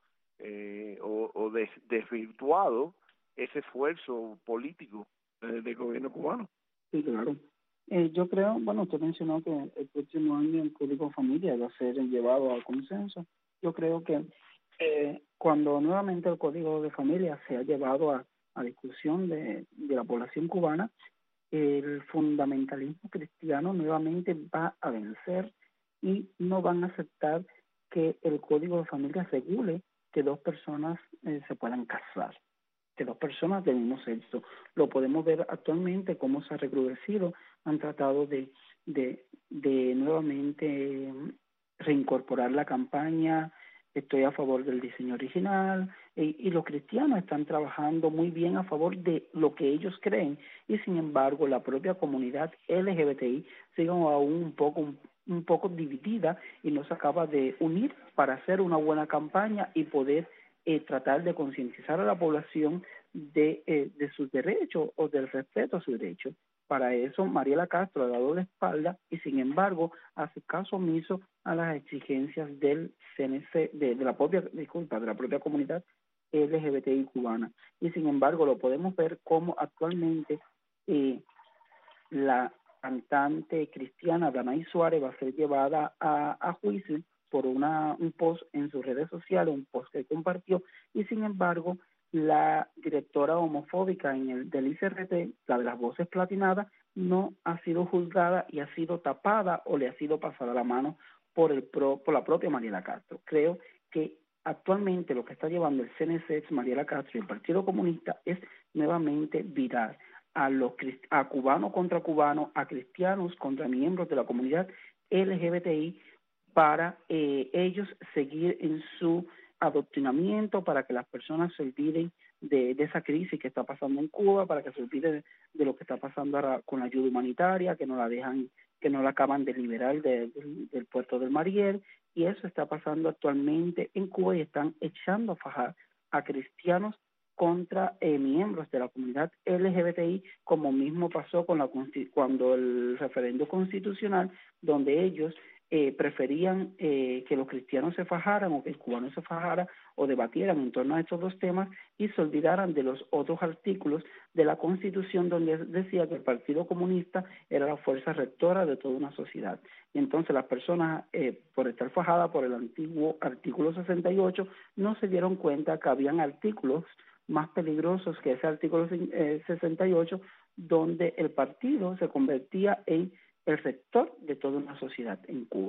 o desvirtuado ese esfuerzo político del gobierno cubano. Sí, claro. Yo creo, bueno, usted mencionó que el próximo año el Código Familia va a ser llevado al consenso. Yo creo que cuando nuevamente el Código de Familia se ha llevado a discusión de la población cubana, el fundamentalismo cristiano nuevamente va a vencer, y no van a aceptar que el Código de Familia regule que dos personas se puedan casar, que dos personas del mismo sexo. Lo podemos ver actualmente cómo se ha recrudecido, han tratado de nuevamente reincorporar la campaña Estoy a favor del diseño original, y los cristianos están trabajando muy bien a favor de lo que ellos creen, y sin embargo la propia comunidad LGBTI sigue aún un poco dividida y no se acaba de unir para hacer una buena campaña y poder tratar de concientizar a la población de sus derechos o del respeto a sus derechos. Para eso Mariela Castro ha dado la espalda y sin embargo hace caso omiso a las exigencias del CNC, de la propia comunidad LGBTI cubana. Y sin embargo lo podemos ver como actualmente la cantante cristiana Danay Suárez va a ser llevada a juicio por un post en sus redes sociales, un post que compartió, y sin embargo la directora homofóbica del ICRT, la de las voces platinadas, no ha sido juzgada y ha sido tapada o le ha sido pasada la mano por la propia Mariela Castro. Creo que actualmente lo que está llevando el CNC, Mariela Castro y el Partido Comunista es nuevamente virar a cubanos contra cubanos, a cristianos contra miembros de la comunidad LGBTI, para ellos seguir en su adoctrinamiento, para que las personas se olviden de esa crisis que está pasando en Cuba, para que se olviden de lo que está pasando ahora con la ayuda humanitaria, que no la acaban de liberar del puerto del Mariel, y eso está pasando actualmente en Cuba, y están echando a fajar a cristianos contra miembros de la comunidad LGBTI, como mismo pasó cuando el referendo constitucional, donde ellos preferían que los cristianos se fajaran o que el cubano se fajara o debatieran en torno a estos dos temas y se olvidaran de los otros artículos de la Constitución donde decía que el Partido Comunista era la fuerza rectora de toda una sociedad. Y entonces las personas, por estar fajadas por el antiguo artículo 68, no se dieron cuenta que habían artículos más peligrosos que ese artículo 68, donde el partido se convertía en el rector de toda una sociedad en Cuba.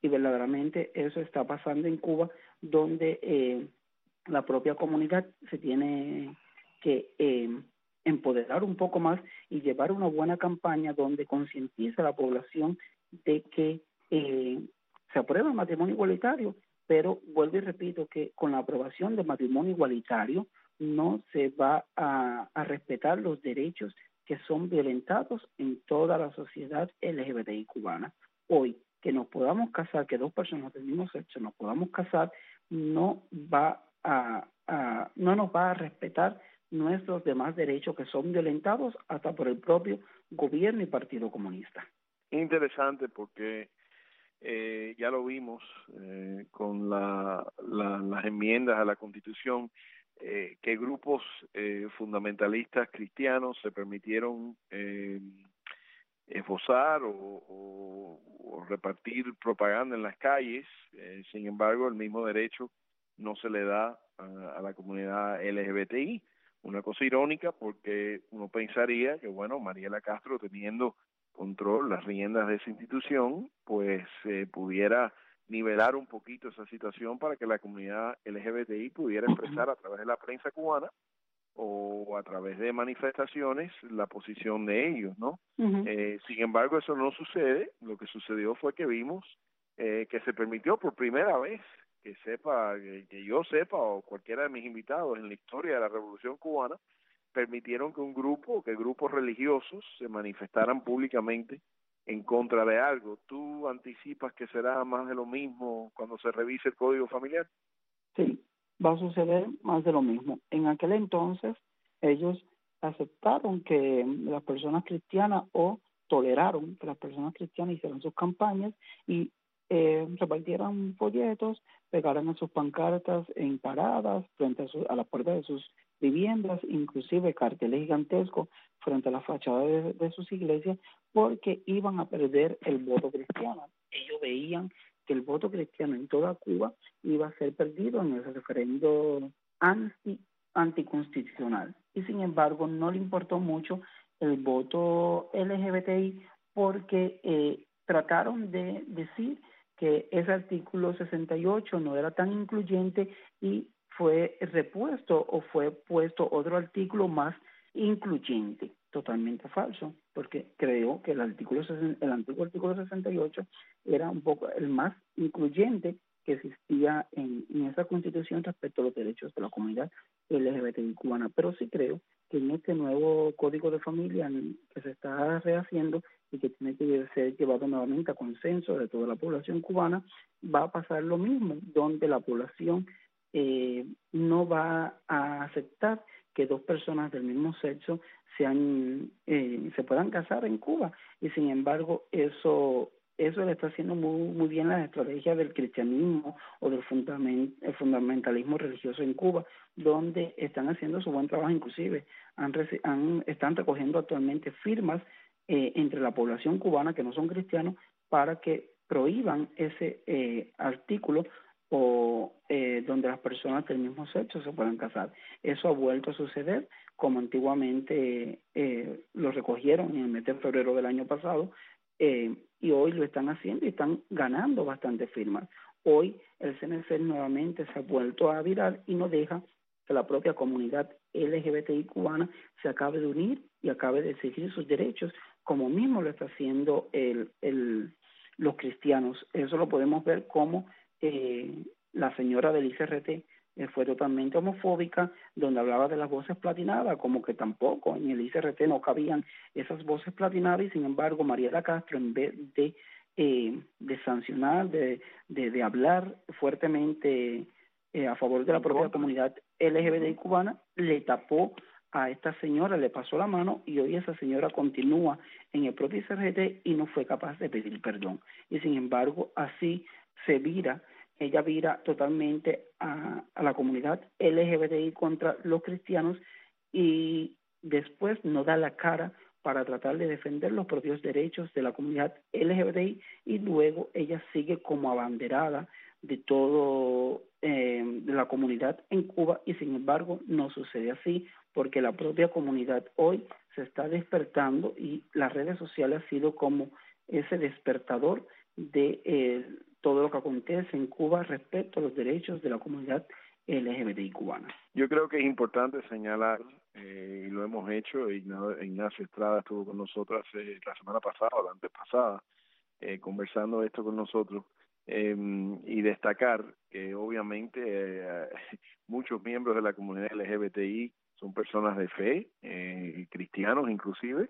y verdaderamente eso está pasando en Cuba, donde la propia comunidad se tiene que empoderar un poco más y llevar una buena campaña donde concientiza a la población de que se aprueba el matrimonio igualitario, pero vuelvo y repito que con la aprobación del matrimonio igualitario no se va a respetar los derechos que son violentados en toda la sociedad LGBTI cubana. Hoy, que nos podamos casar, que dos personas del mismo sexo nos podamos casar, no nos va a respetar nuestros demás derechos que son violentados hasta por el propio gobierno y Partido Comunista. Interesante porque ya lo vimos con las enmiendas a la Constitución, que grupos fundamentalistas cristianos se permitieron esbozar o repartir propaganda en las calles. Sin embargo, el mismo derecho no se le da a la comunidad LGBTI. Una cosa irónica porque uno pensaría que, bueno, Mariela Castro, teniendo control, las riendas de esa institución, pues pudiera nivelar un poquito esa situación para que la comunidad LGBTI pudiera expresar a través de la prensa cubana o a través de manifestaciones la posición de ellos, ¿no? Sin embargo, eso no sucede. Lo que sucedió fue que vimos que se permitió por primera vez, que yo sepa, o cualquiera de mis invitados en la historia de la Revolución Cubana, permitieron que grupos religiosos se manifestaran públicamente en contra de algo. ¿Tú anticipas que será más de lo mismo cuando se revise el Código Familiar? Sí, va a suceder más de lo mismo. En aquel entonces ellos aceptaron que las personas cristianas o toleraron que las personas cristianas hicieran sus campañas y repartieran folletos, pegaran en sus pancartas en paradas frente a la puerta de sus viviendas, inclusive carteles gigantescos frente a la fachada de sus iglesias, porque iban a perder el voto cristiano. Ellos veían que el voto cristiano en toda Cuba iba a ser perdido en ese referendo anticonstitucional. Y sin embargo, no le importó mucho el voto LGBTI porque trataron de decir que ese artículo 68 no era tan incluyente y fue repuesto o fue puesto otro artículo más incluyente. Totalmente falso, porque creo que el antiguo artículo 68 era un poco el más incluyente que existía en esa Constitución respecto a los derechos de la comunidad LGBTI cubana. Pero sí creo que en este nuevo Código de Familia que se está rehaciendo y que tiene que ser llevado nuevamente a consenso de toda la población cubana, va a pasar lo mismo, donde la población no va a aceptar que dos personas del mismo sexo se puedan casar en Cuba, y sin embargo eso le está haciendo muy bien la estrategia del cristianismo o del fundamentalismo religioso en Cuba, donde están haciendo su buen trabajo. Inclusive están recogiendo actualmente firmas entre la población cubana que no son cristianos para que prohíban ese artículo o donde las personas del mismo sexo se puedan casar. Eso ha vuelto a suceder, como antiguamente lo recogieron en el mes de febrero del año pasado, y hoy lo están haciendo y están ganando bastantes firmas. Hoy el CNC nuevamente se ha vuelto a virar y no deja que la propia comunidad LGBTI cubana se acabe de unir y acabe de exigir sus derechos, como mismo lo está haciendo los cristianos. Eso lo podemos ver como la señora del ICRT fue totalmente homofóbica, donde hablaba de las voces platinadas, como que tampoco en el ICRT no cabían esas voces platinadas, y sin embargo Mariela Castro, en vez de sancionar, de hablar fuertemente a favor de la propia comunidad LGBTI cubana, le tapó a esta señora, le pasó la mano, y hoy esa señora continúa en el propio ICRT y no fue capaz de pedir perdón. Y sin embargo, así ella vira totalmente a la comunidad LGBTI contra los cristianos, y después no da la cara para tratar de defender los propios derechos de la comunidad LGBTI, y luego ella sigue como abanderada de todo de la comunidad en Cuba, y sin embargo no sucede así, porque la propia comunidad hoy se está despertando y las redes sociales han sido como ese despertador de todo lo que acontece en Cuba respecto a los derechos de la comunidad LGBTI cubana. Yo creo que es importante señalar, y lo hemos hecho, Ignacio Estrada estuvo con nosotros la semana pasada o la antepasada, conversando esto con nosotros, y destacar que obviamente muchos miembros de la comunidad LGBTI son personas de fe, cristianos inclusive,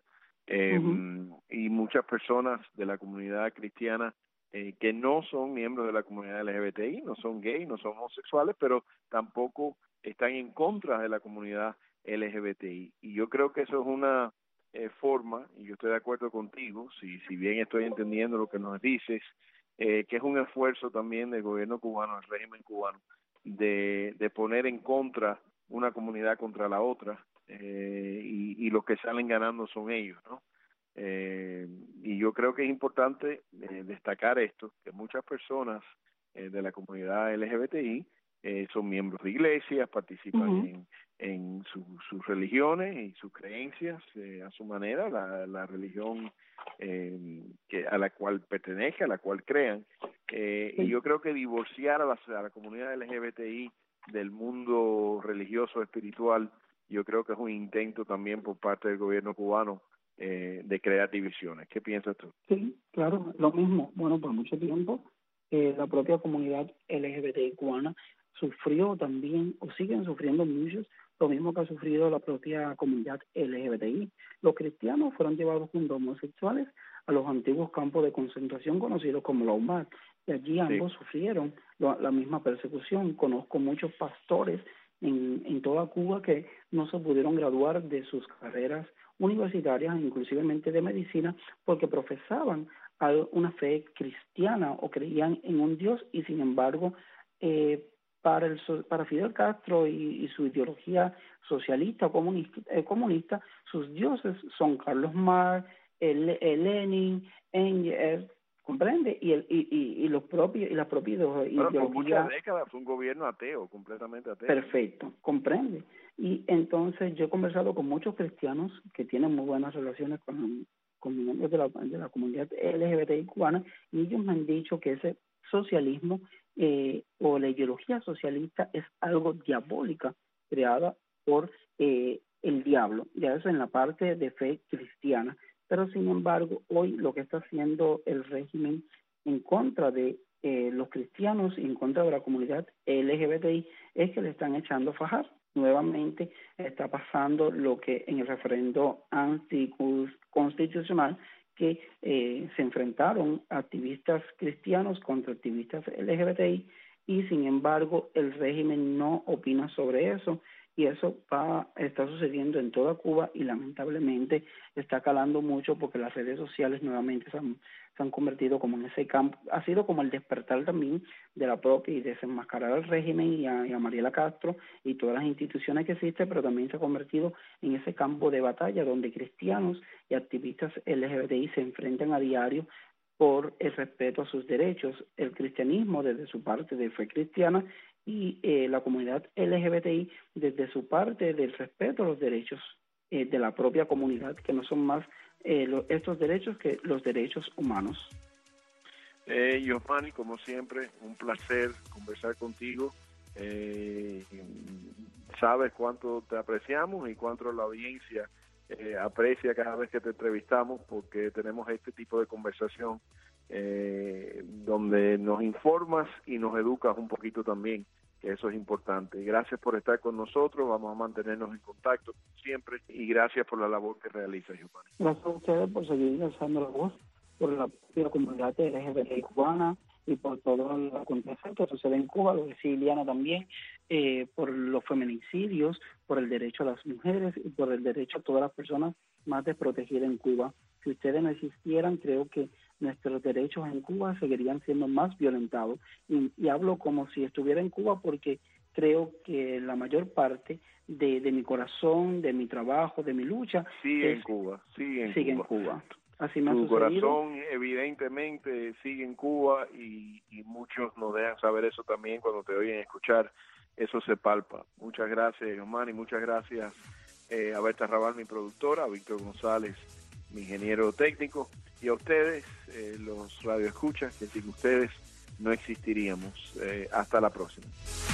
y muchas personas de la comunidad cristiana que no son miembros de la comunidad LGBTI, no son gays, no son homosexuales, pero tampoco están en contra de la comunidad LGBTI. Y yo creo que eso es una forma, y yo estoy de acuerdo contigo, si bien estoy entendiendo lo que nos dices, que es un esfuerzo también del gobierno cubano, del régimen cubano, de poner en contra una comunidad contra la otra, y los que salen ganando son ellos, ¿no? Y yo creo que es importante destacar esto, que muchas personas de la comunidad LGBTI son miembros de iglesias, participan en sus religiones y sus creencias a su manera, la religión a la cual pertenezca, a la cual crean. Y yo creo que divorciar a la comunidad LGBTI del mundo religioso espiritual, yo creo que es un intento también por parte del gobierno cubano de crear divisiones. ¿Qué piensas tú? Sí, claro, lo mismo. Bueno, por mucho tiempo la propia comunidad LGBTI cubana sufrió también, o siguen sufriendo muchos, lo mismo que ha sufrido la propia comunidad LGBTI. Los cristianos fueron llevados junto a homosexuales a los antiguos campos de concentración conocidos como la UMAR, y allí ambos sufrieron la misma persecución. Conozco muchos pastores en toda Cuba que no se pudieron graduar de sus carreras universitarias, inclusivemente de medicina, porque profesaban una fe cristiana o creían en un Dios, y sin embargo para Fidel Castro y su ideología socialista o comunista, sus dioses son Carlos Marx, Lenin, Engels, ¿comprende? Y las propias ideologías. Por muchas décadas fue un gobierno ateo, completamente ateo. Perfecto, comprende. Y entonces yo he conversado con muchos cristianos que tienen muy buenas relaciones con miembros de la comunidad LGBTI cubana, y ellos me han dicho que ese socialismo o la ideología socialista es algo diabólica, creada por el diablo, ya eso en la parte de fe cristiana. Pero sin embargo, hoy lo que está haciendo el régimen en contra de los cristianos y en contra de la comunidad LGBTI es que le están echando a fajar. Nuevamente está pasando lo que en el referendo anticonstitucional, que se enfrentaron activistas cristianos contra activistas LGBTI, y sin embargo el régimen no opina sobre eso, y eso está sucediendo en toda Cuba, y lamentablemente está calando mucho porque las redes sociales nuevamente se han convertido como en ese campo. Ha sido como el despertar también de la propia y desenmascarar al régimen y a Mariela Castro y todas las instituciones que existen, pero también se ha convertido en ese campo de batalla donde cristianos y activistas LGBTI se enfrentan a diario por el respeto a sus derechos. El cristianismo desde su parte de fe cristiana y la comunidad LGBTI desde su parte del respeto a los derechos de la propia comunidad, que no son más estos derechos que los derechos humanos. Yosmani, como siempre, un placer conversar contigo. Sabes cuánto te apreciamos y cuánto la audiencia aprecia cada vez que te entrevistamos, porque tenemos este tipo de conversación donde nos informas y nos educas un poquito también, que eso es importante. Gracias por estar con nosotros, vamos a mantenernos en contacto siempre, y gracias por la labor que realizas, Giovanni. Gracias a ustedes por seguir alzando la voz por la comunidad LGBT cubana y por todo lo acontecido que sucede en Cuba, lo decía Iliana también, por los feminicidios, por el derecho a las mujeres y por el derecho a todas las personas más desprotegidas en Cuba. Si ustedes no existieran, creo que nuestros derechos en Cuba seguirían siendo más violentados. Y hablo como si estuviera en Cuba porque creo que la mayor parte de mi corazón, de mi trabajo, de mi lucha sigue en Cuba. Así me ha tu sucedido. Corazón evidentemente sigue en Cuba, y muchos nos dejan saber eso también cuando te oyen escuchar. Eso se palpa. Muchas gracias, Giovanni, muchas gracias a Berta Raval, mi productora, a Víctor González, mi ingeniero técnico, y a ustedes, los radioescuchas, que sin ustedes no existiríamos. Hasta la próxima.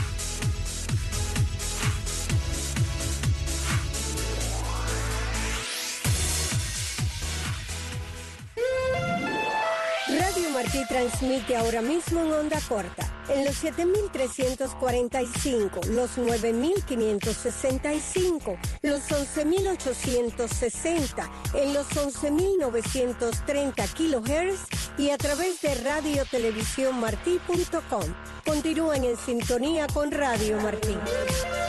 Radio Martí transmite ahora mismo en onda corta, en los 7.345, los 9.565, los 11.860, en los 11.930 kHz y a través de radiotelevisiónmartí.com. Continúen en sintonía con Radio Martí.